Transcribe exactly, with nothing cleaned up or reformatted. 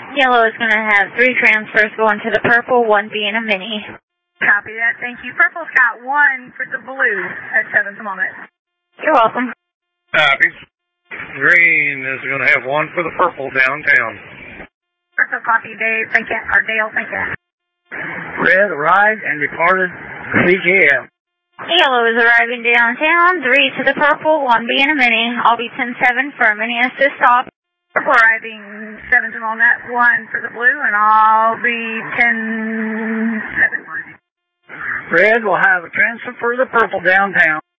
Yellow is going to have three transfers going to the purple, one being a mini. Copy that, thank you. Purple's got one for the blue at seventh moment. You're welcome. Copy. Green is going to have one for the purple downtown. Purple copy, Dave. Thank you. Or Dale, thank you. Red arrived and departed C J M. Yellow is arriving downtown, three to the purple, one being a mini. I'll be ten seven for a mini assist stop. Purple arriving seven to on that, one for the blue, and I'll be ten seven. Red will have a transfer for the purple downtown.